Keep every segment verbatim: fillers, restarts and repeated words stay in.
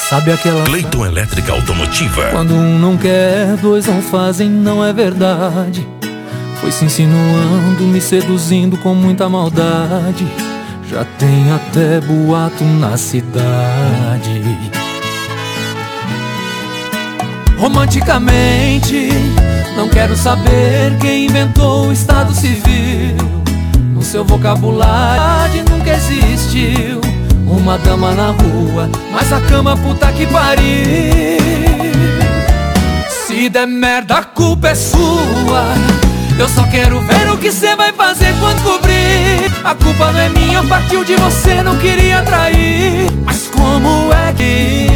Sabe aquela... Cleiton Elétrica Automotiva. Quando um não quer, dois não fazem, não é verdade. Foi se insinuando, me seduzindo com muita maldade. Já tem até boato na cidade. Romanticamente, não quero saber quem inventou o estado civil. No seu vocabulário nunca existiu uma dama na rua, mas a cama puta que pariu. Se der merda a culpa é sua. Eu só quero ver o que cê vai fazer quando cobrir. A culpa não é minha, partiu de você, não queria trair. Mas como é que...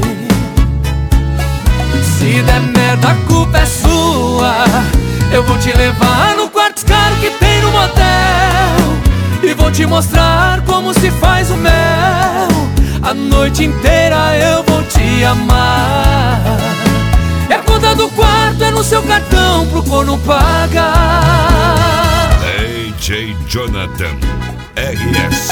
Se der merda a culpa é sua. Eu vou te levar no quarto caro que tem no motel e vou te mostrar como se faz o mel. A noite inteira eu vou te amar. E a conta do quarto é no seu cartão pro corno pagar. D J Jonathan R S.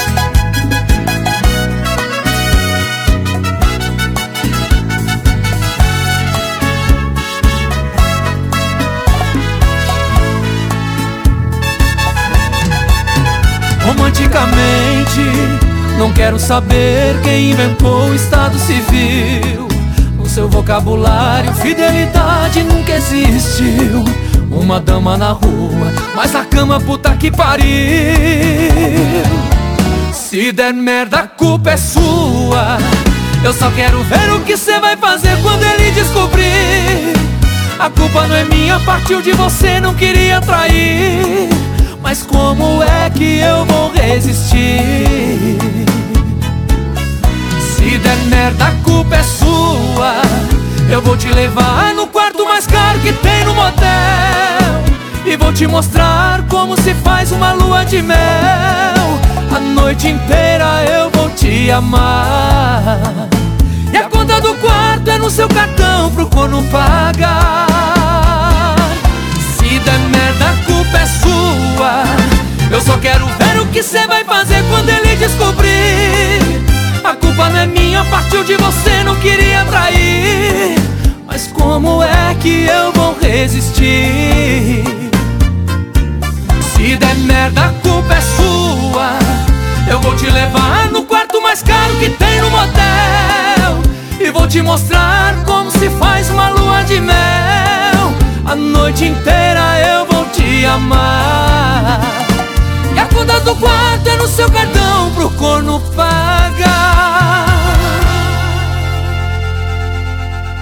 Romanticamente, não quero saber quem inventou o estado civil. No seu vocabulário, fidelidade nunca existiu. Uma dama na rua, mas a cama puta que pariu. Se der merda a culpa é sua. Eu só quero ver o que cê vai fazer quando ele descobrir. A culpa não é minha, partiu de você, não queria trair. Mas como é que eu vou resistir? Se der merda a culpa é sua. Eu vou te levar no quarto mais caro que tem no motel e vou te mostrar como se faz uma lua de mel. A noite inteira eu vou te amar. E a conta do quarto é no seu cartão pro corno pagar. Se der merda a culpa é sua. Eu só quero ver o que cê vai fazer quando ele descobrir. A culpa não é minha, partiu de você, não queria trair. Mas como é que eu vou resistir? Se der merda a culpa é sua. Eu vou te levar no quarto mais caro que tem no motel e vou te mostrar como se faz uma lua de mel. A noite inteira eu vou te amar. E a conta do quarto é no seu cartão pro corno pagar.